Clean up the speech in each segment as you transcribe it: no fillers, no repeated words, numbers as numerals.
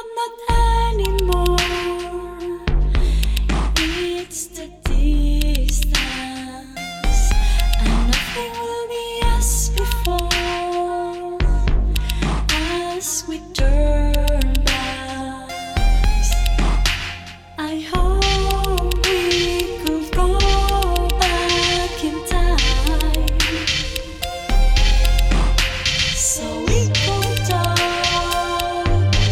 but not anymore. It's the distance, and nothing will be as before. As we turn backs, I hope we could go back in time, so we can talk.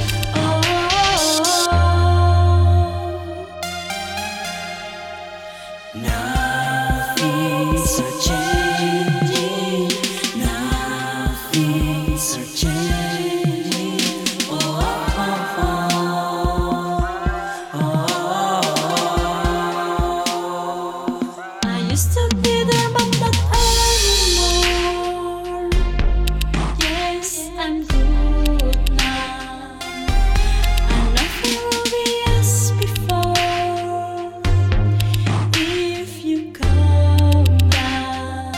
Nothing's a changing, nothing's a changing. I used to be there, but not anymore. Yes, I'm good now, and nothing will be as before. If you come back,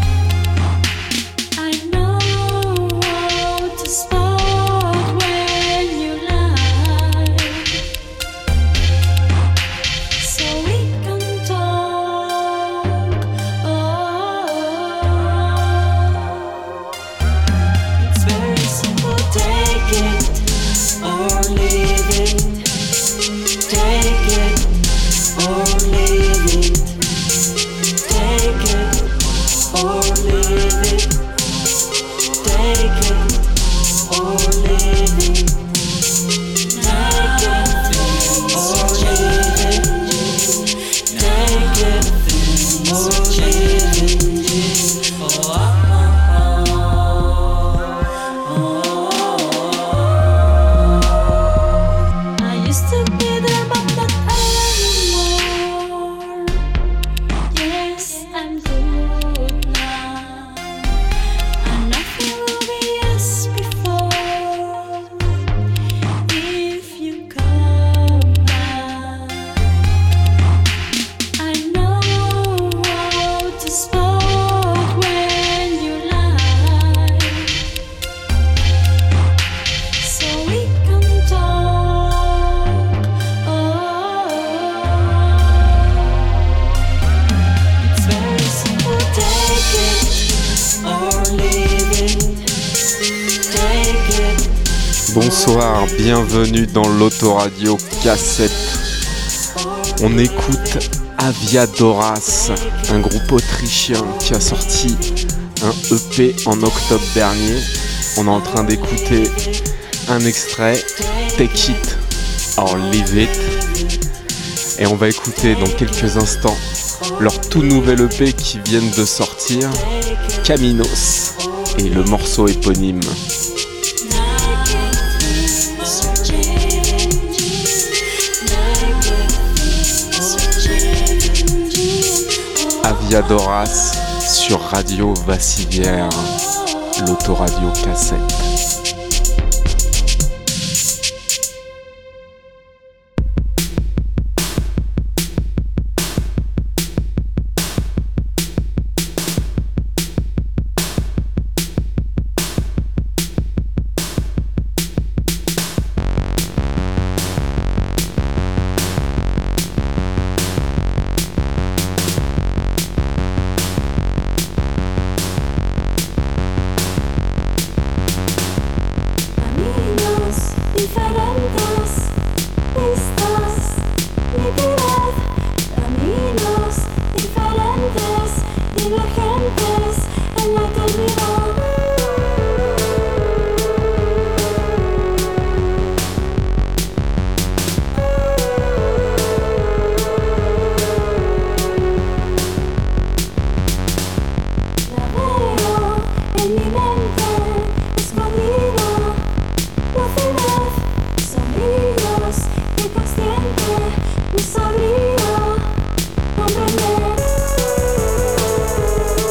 I know how to spot when you lie, so we can talk. It's very simple. Take it or leave it. Take it or leave it. Take it or leave it. Take it or leave it. Take it or leave it. Take it or leave it. I used to be there, but not anymore. Yes, I'm good now, and nothing will be as before. If you come back, I know how to spot when you lie, so we can talk. It's very simple. Take it or leave it. Take it. Bonsoir, bienvenue dans l'autoradio cassette. On écoute Aviadoras, un groupe autrichien qui a sorti un EP en octobre dernier. On est en train d'écouter un extrait, Take It or Leave It. Et on va écouter dans quelques instants leur tout nouvel EP qui viennent de sortir, Caminos, et le morceau éponyme. Aviadoras sur Radio Vassivière, l'autoradio cassette. Sabría comprender.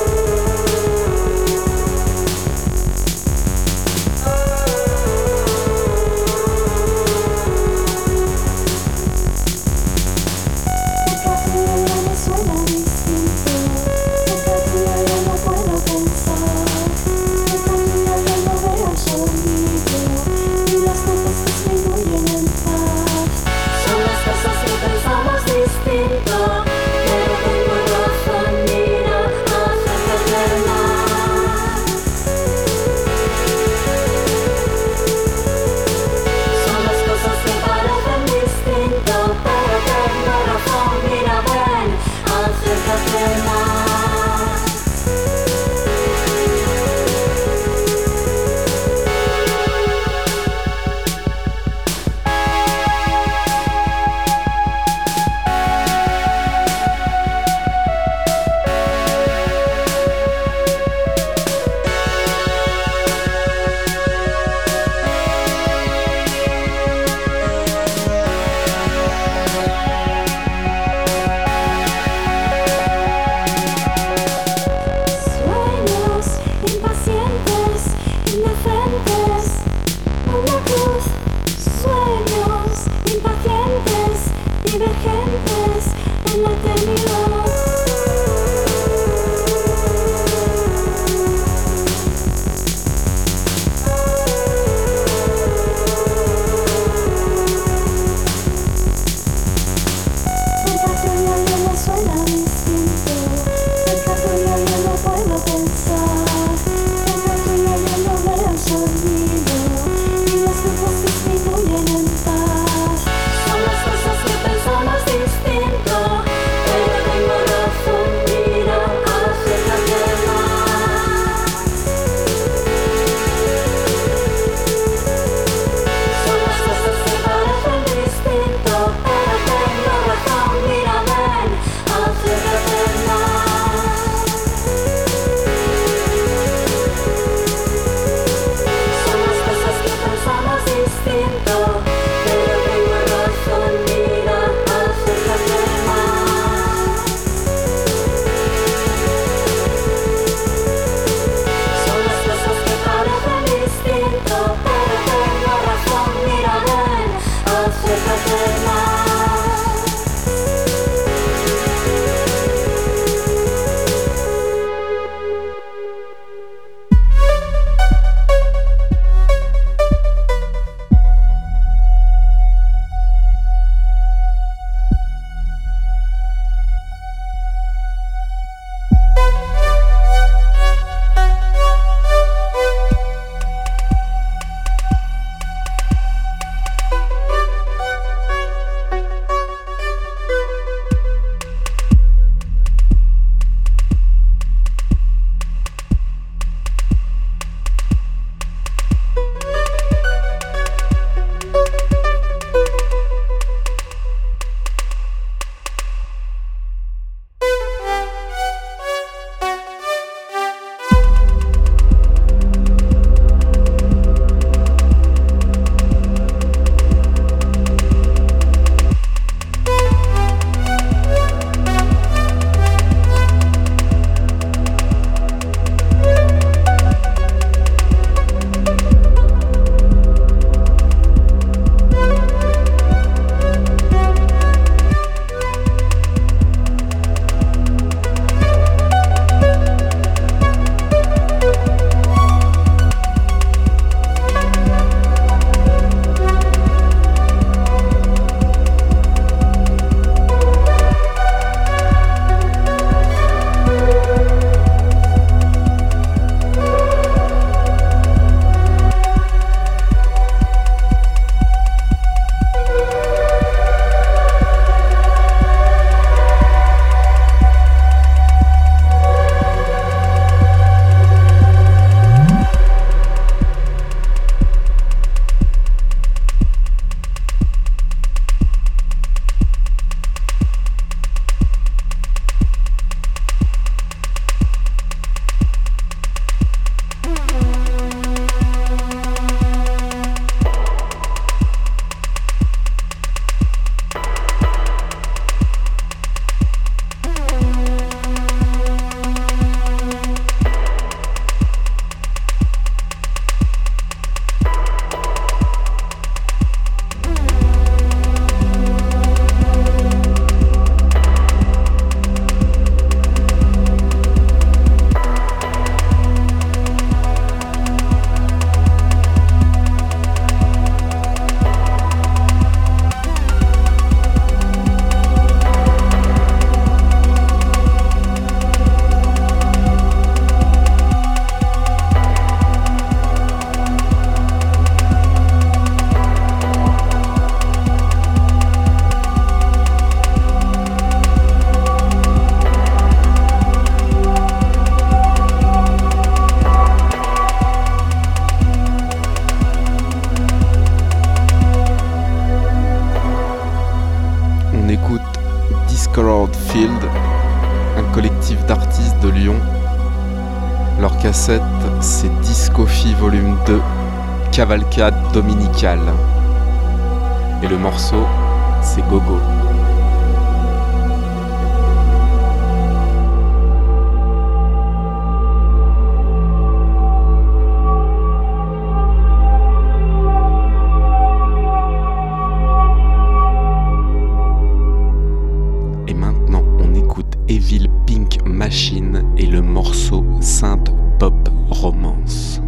Field, un collectif d'artistes de Lyon. Leur cassette, c'est Discophie Volume 2, Cavalcade Dominicale. Et le morceau, c'est Gogo. Et maintenant, on écoute Evil Pink Machine et le morceau Sainte Pop Romance.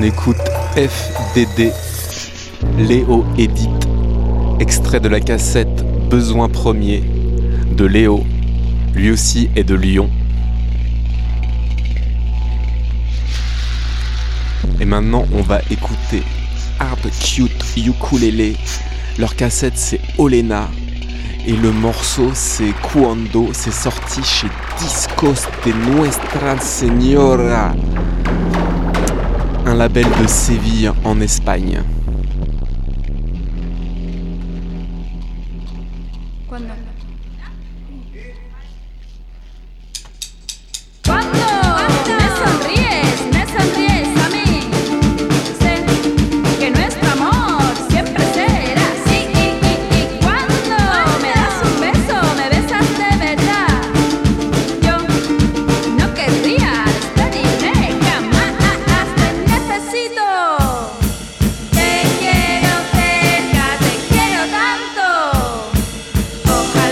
écoute FDD, Léo Edit, extrait de la cassette Besoin Premier de Léo, lui aussi est de Lyon. Et maintenant on va écouter Hard Cute Ukulele, leur cassette c'est Olena et le morceau c'est Cuando, c'est sorti chez Discos de Nuestra Señora, un label de Séville en Espagne. Ojalá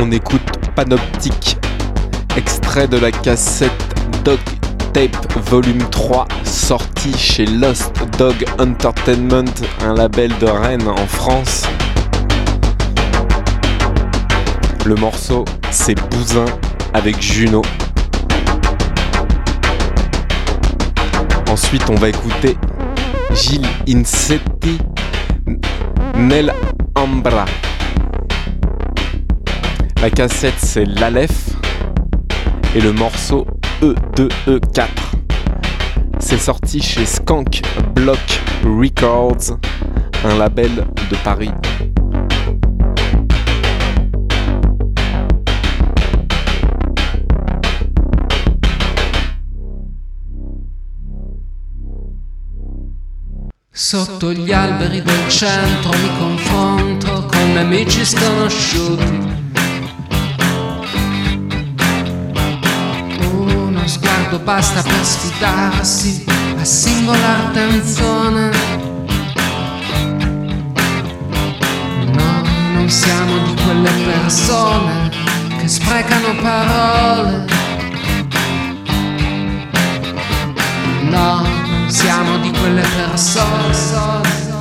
on écoute Panoptique, extrait de la cassette Dog Tape Volume 3, sorti chez Lost Dog Entertainment, un label de Rennes en France. Le morceau, c'est Bousin avec Juno. Ensuite, on va écouter Gilles Insetti, Nel Ambra. La cassette, c'est l'Aleph et le morceau E2E4. C'est sorti chez Skank Block Records, un label de Paris. Sotto gli alberi del centro mi confronto con amici sconosciuti. Uno sguardo basta per sfidarsi a singolar tenzone. No, non siamo di quelle persone che sprecano parole. No, siamo di quelle persone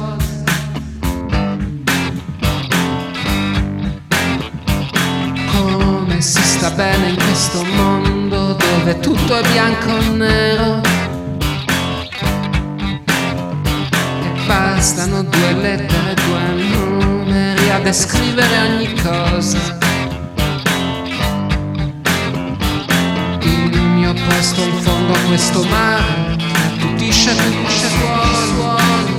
come si sta bene in questo mondo dove tutto è bianco o nero e bastano 2 lettere, 2 numeri a descrivere ogni cosa. Il mio posto in fondo a questo mare attutisce suoni,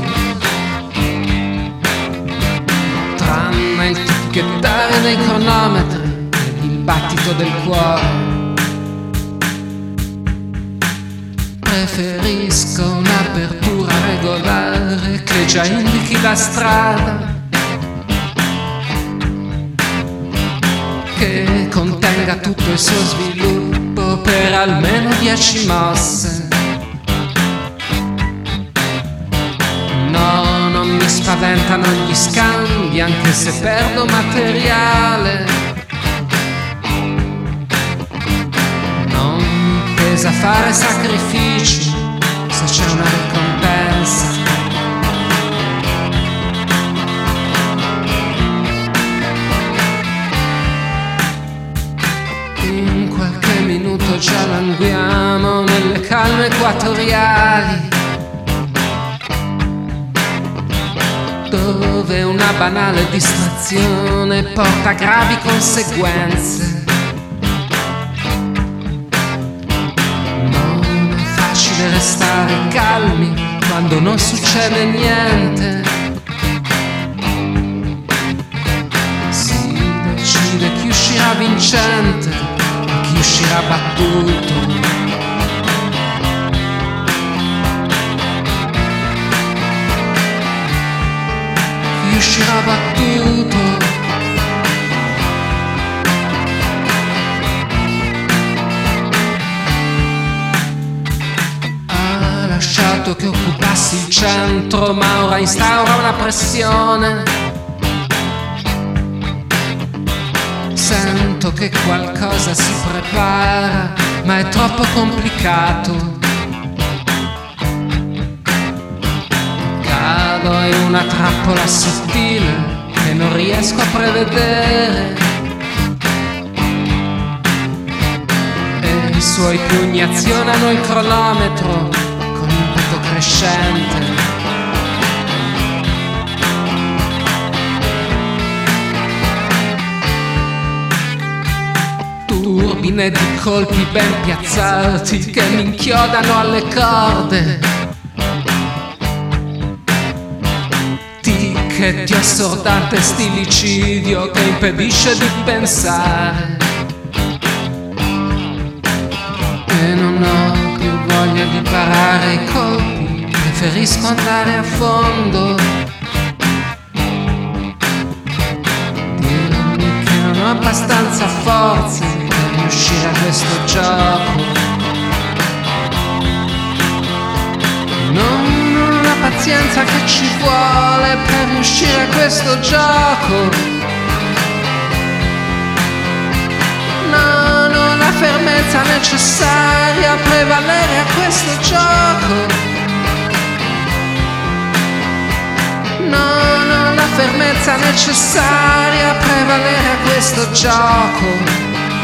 tranne il ticchettare dei cronometri e il battito del cuore. Preferisco un'apertura regolare che già indichi la strada, che contenga tutto il suo sviluppo per almeno 10 mosse. No, non mi spaventano gli scambi, anche se perdo materiale. Non mi pesa fare sacrifici se c'è una ricompensa. In qualche minuto già languiamo nelle calme equatoriali, dove una banale distrazione porta gravi conseguenze. Non è facile restare calmi quando non succede niente. Si decide chi uscirà vincente e chi uscirà battuto. Uscirà battuto. Ha lasciato che occupassi il centro, ma ora instaura una pressione. Sento che qualcosa si prepara, ma è troppo complicato. In una trappola sottile che non riesco a prevedere e i suoi pugni azionano il cronometro con impeto crescente. Turbine di colpi ben piazzati che mi inchiodano alle corde. Che assordante stillicidio che impedisce di pensare. E non ho più voglia di parare i colpi, preferisco andare a fondo. Dirmi che non ho abbastanza forze per riuscire a questo gioco. Non ho la pazienza che ci vuole per riuscire a questo gioco. fermezza necessaria a prevalere a questo gioco. No, la fermezza necessaria a prevalere a questo gioco.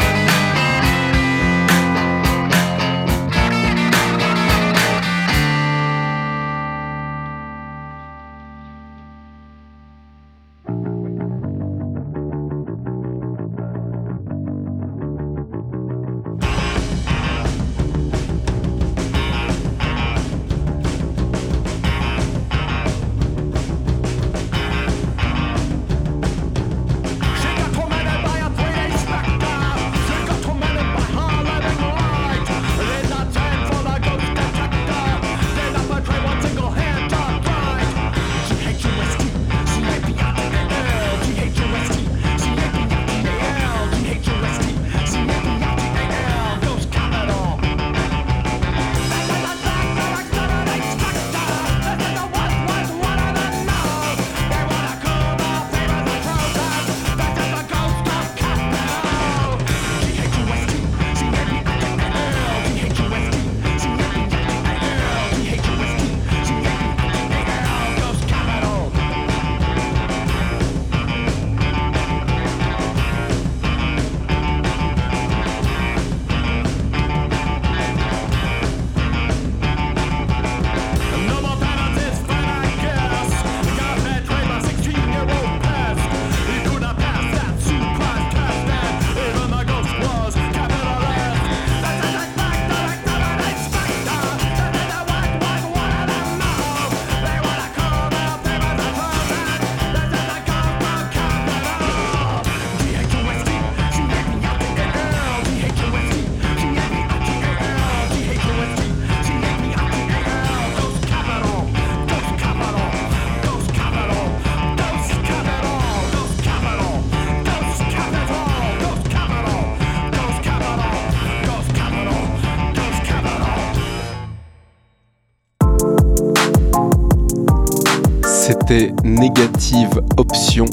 C'était Négative Option,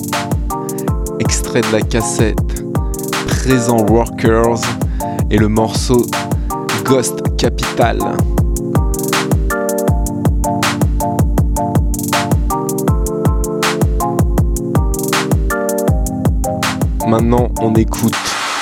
extrait de la cassette Présent Workers et le morceau Ghost Capital. Maintenant, on écoute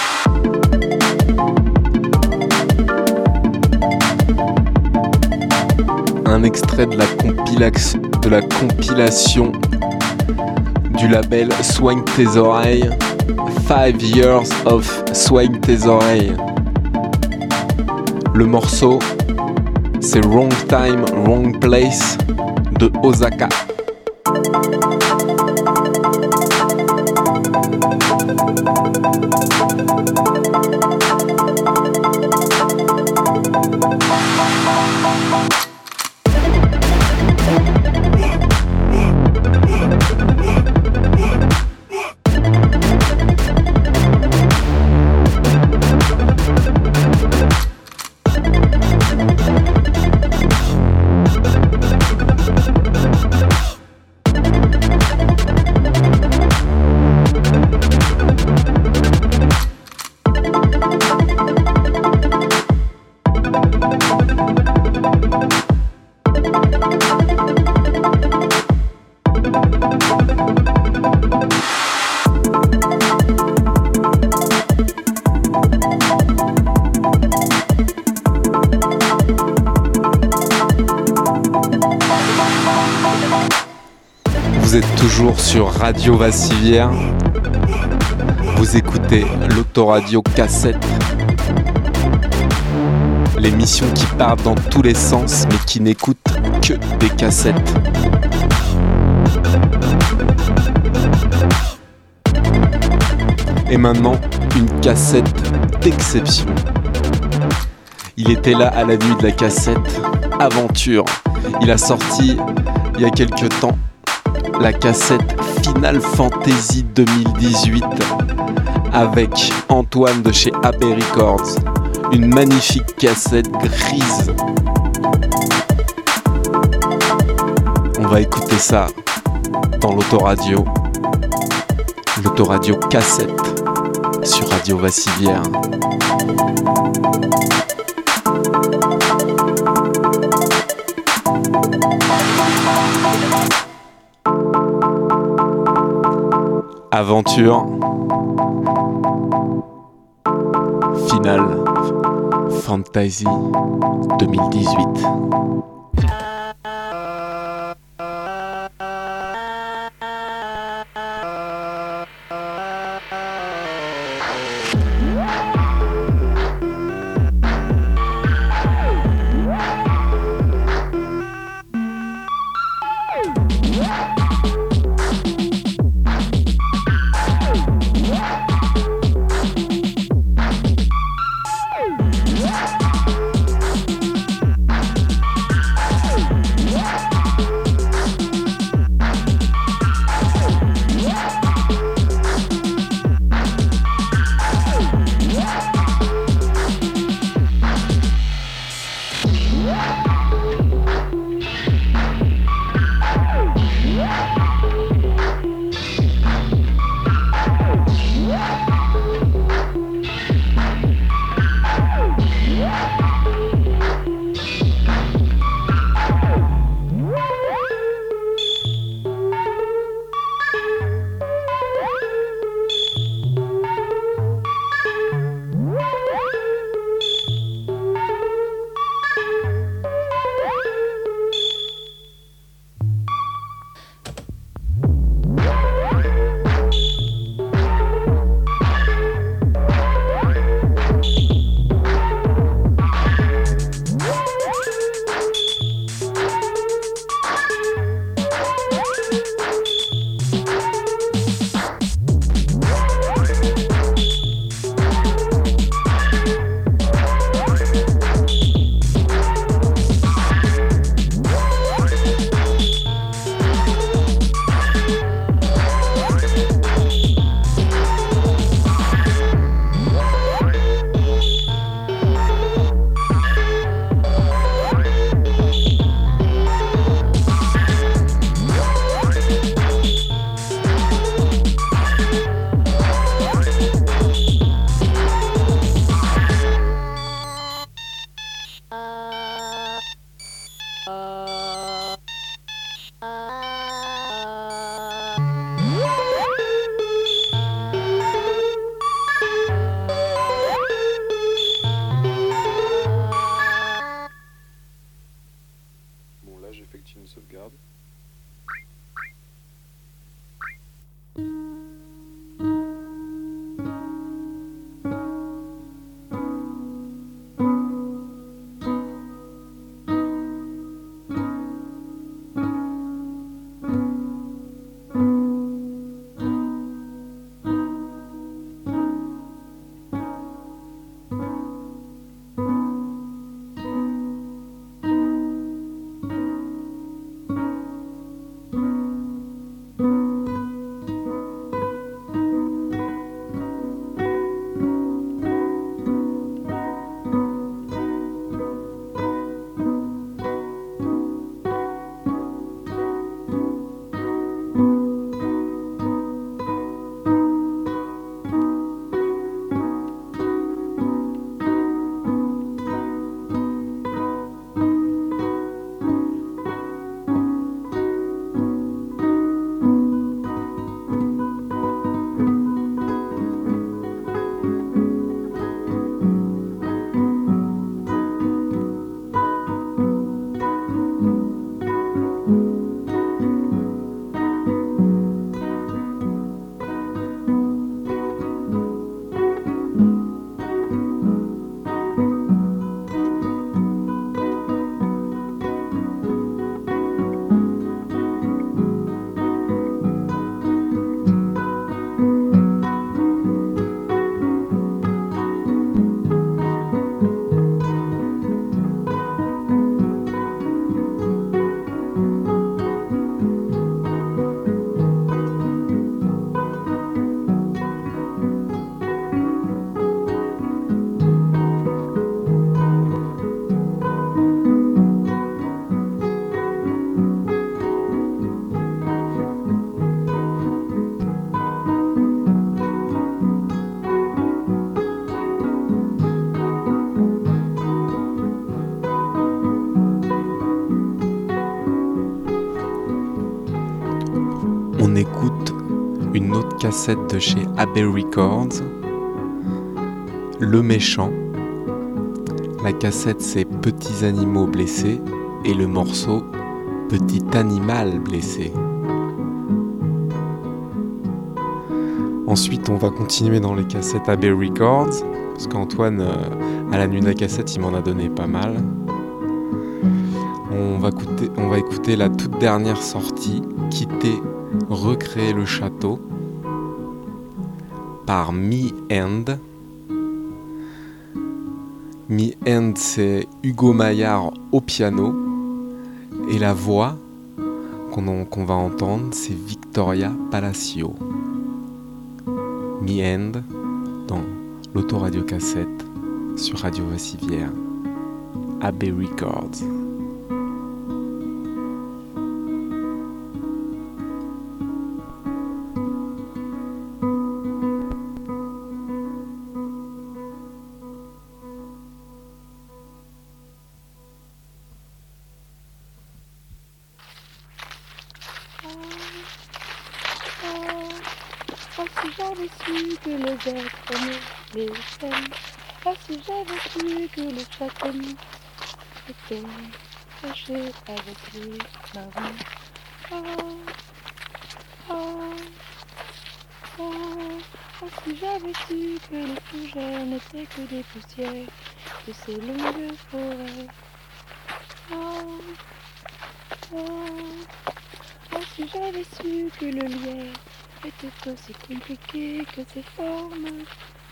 un extrait de la compilation du label Soigne tes oreilles, 5 Years of Soigne tes oreilles. Le morceau, c'est Wrong Time, Wrong Place de Osaka. Vous êtes toujours sur Radio Vassivière. Vous écoutez l'autoradio cassette. L'émission qui part dans tous les sens mais qui n'écoute que des cassettes. Et maintenant, une cassette d'exception. Il était là à la nuit de la cassette, Aventure. Il a sorti il y a quelques temps la cassette Final Fantasy 2018 avec Antoine de chez AB Records. Une magnifique cassette grise. On va écouter ça dans l'autoradio cassette. sur Radio Vassivière. Aventure Final Fantasy 2018. On écoute une autre cassette de chez Abbey Records, Le Méchant. La cassette c'est Petits animaux blessés et le morceau Petit animal blessé. Ensuite on va continuer dans les cassettes Abbey Records, parce qu'Antoine à la nuit de la cassette il m'en a donné pas mal. On va écouter la toute dernière sortie, Quitter, recréer le château, par Me End. Me End, c'est Hugo Maillard au piano, et la voix qu'on va entendre, c'est Victoria Palacio. Me End dans l'autoradio cassette sur Radio Vassivière, Abbey Records. Si j'avais su que les êtres aimés les aiment, si j'avais su que le château était caché avec les marins. Si j'avais su que les fougères n'étaient que des poussières de ces longues forêts. Si j'avais su que le lierre était aussi compliqué que ses formes.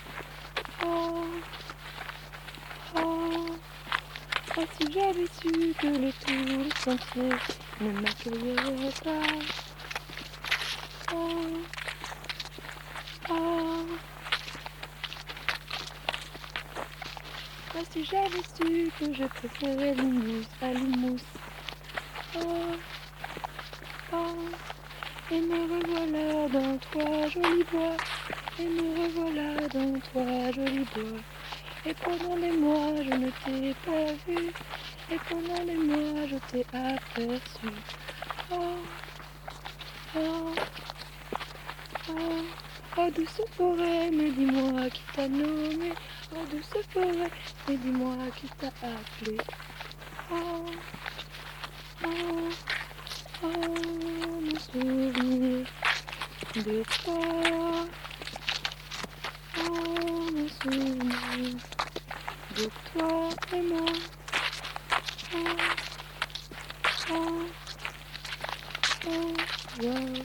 Si j'avais su que le tour du sentier ne m'accueillerait pas. Si j'avais su que je préférais l'humus à l'humus. Et me revoilà dans toi, joli bois. Et me revoilà dans toi, joli bois. Et pendant des mois, je ne t'ai pas vu. Et pendant des mois, je t'ai aperçu. Oh, douce forêt, mais dis-moi qui t'a nommé. Oh, douce forêt, mais dis-moi qui t'a appelé. Mon souvenir de toi. Mon souvenir de toi et moi. Wow.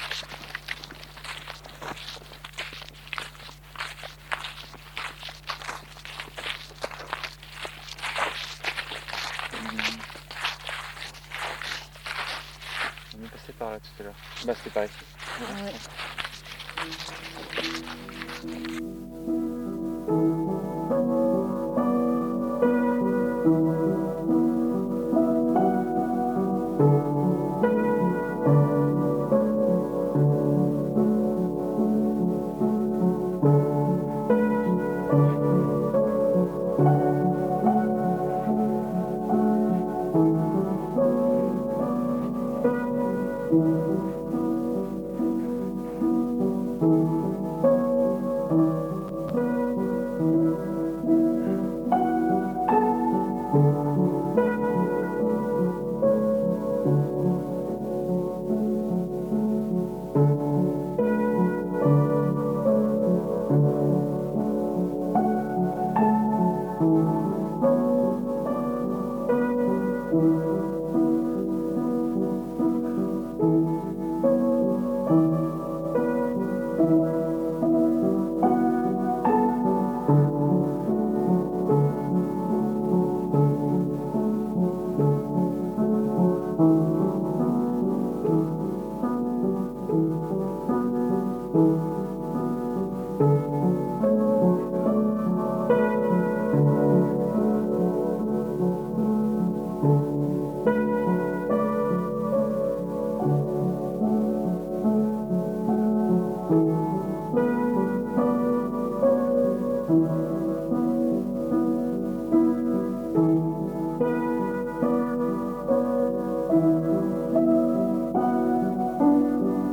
On est passé par là tout à l'heure. Bah c'était par ici. Ouais.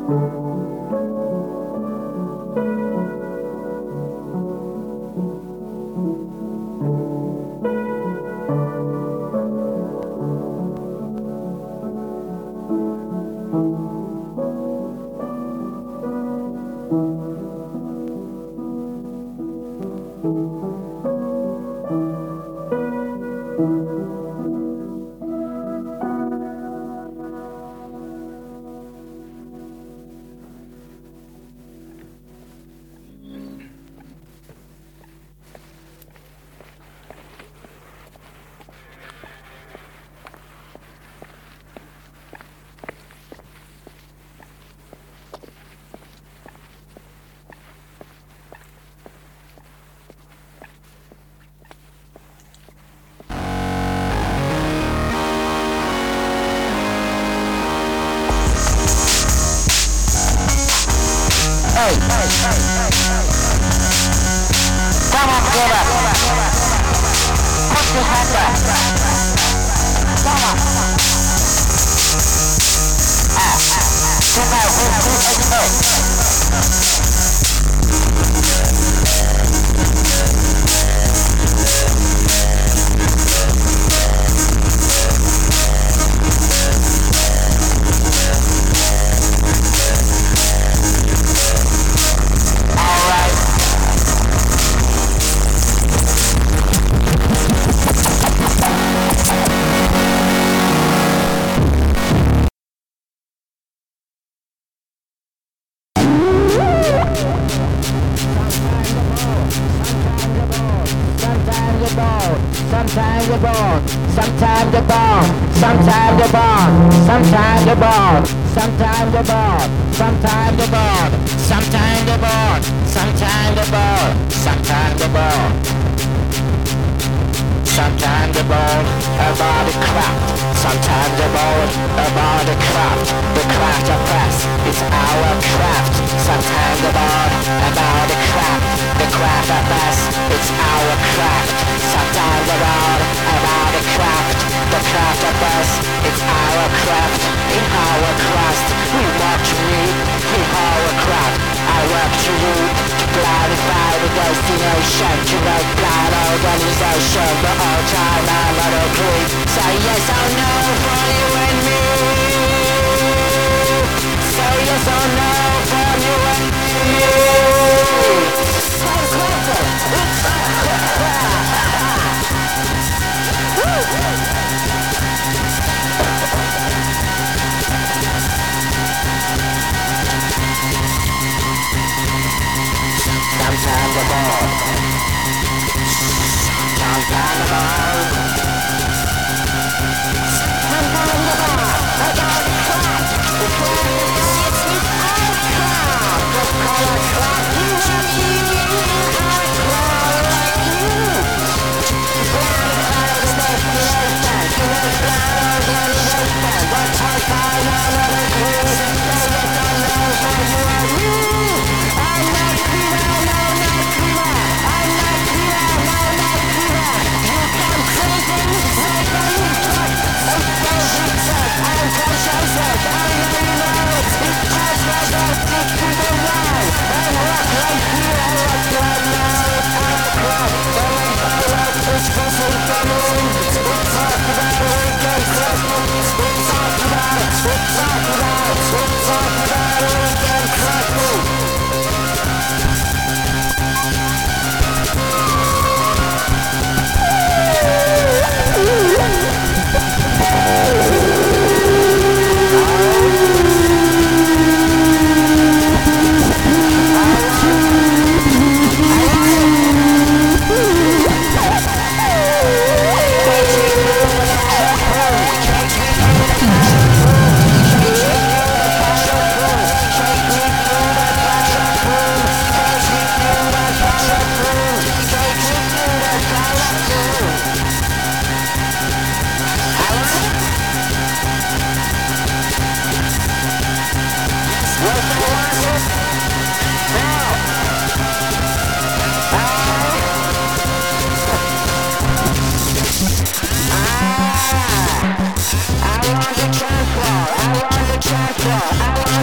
I want the transport.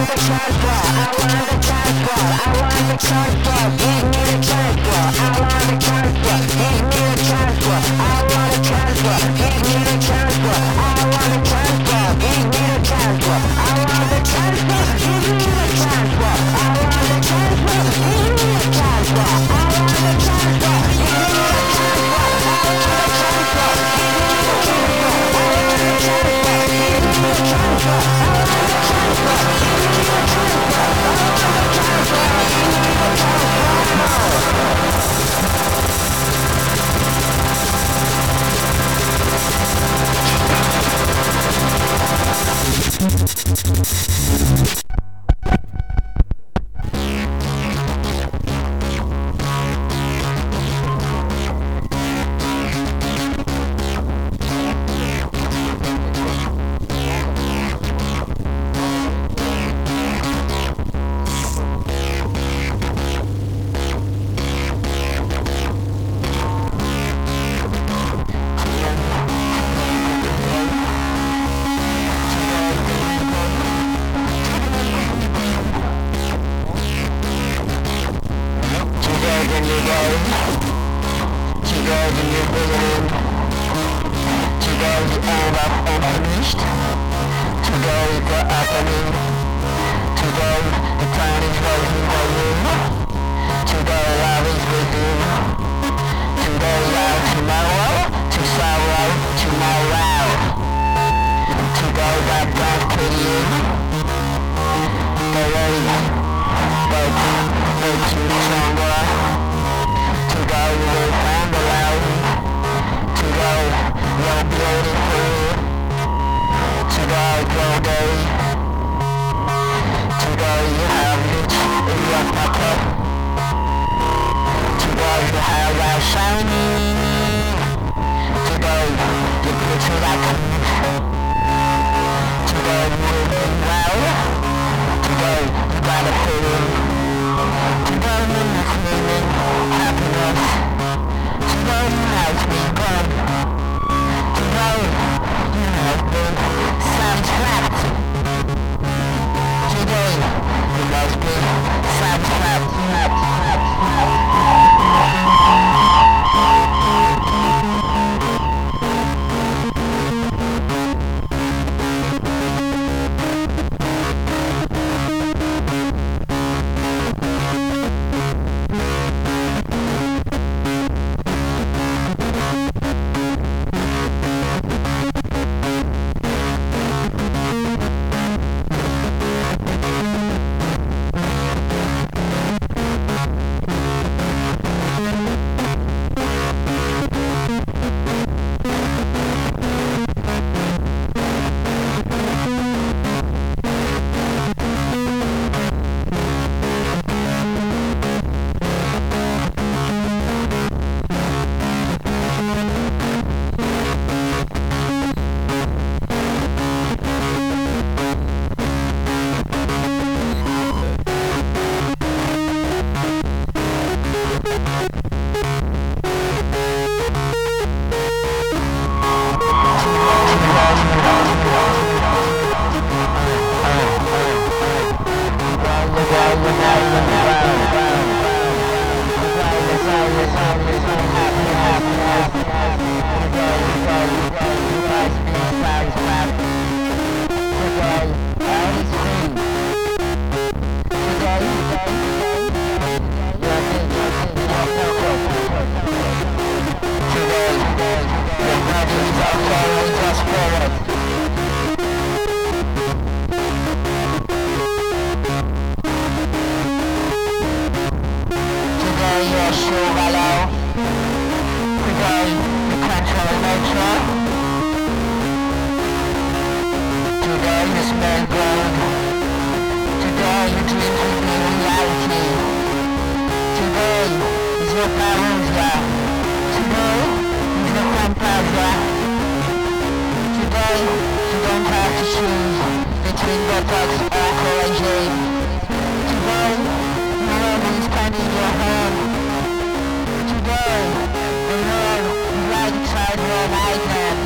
Today, the Lord is right inside your right hand.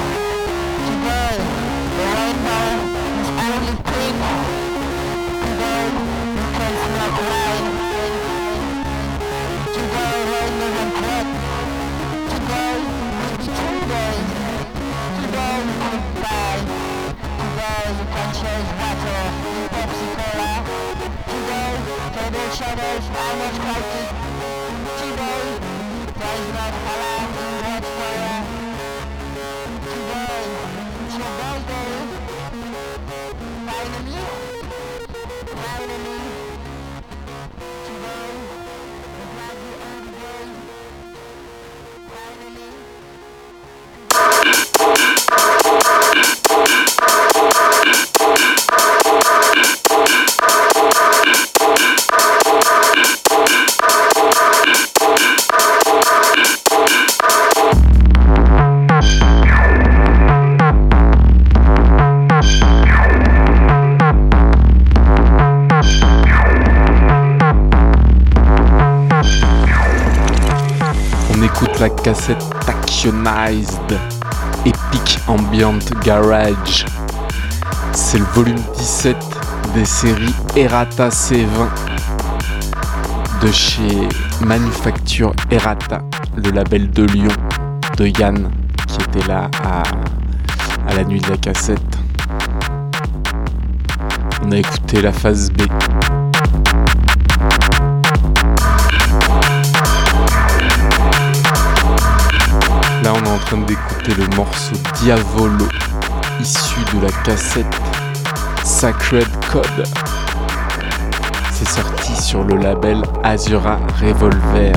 La cassette Actionized Epic Ambient Garage. C'est le volume 17 des séries Errata C20 de chez Manufacture Errata, le label de Lyon de Yann qui était là à la nuit de la cassette. On a écouté la phase B. Là, on est en train d'écouter le morceau Diavolo, issu de la cassette Sacred Code. C'est sorti sur le label Azura Revolver.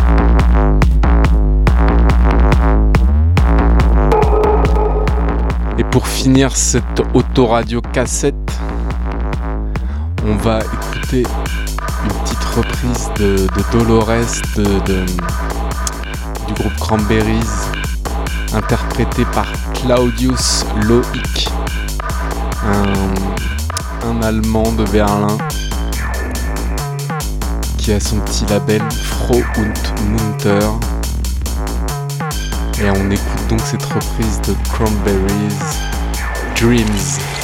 Et pour finir cette autoradio cassette, on va écouter une petite reprise de Dolores du groupe Cranberries, interprété par Claudius Loic, un Allemand de Berlin qui a son petit label Froh und Munter. Et on écoute donc cette reprise de Cranberries, Dreams.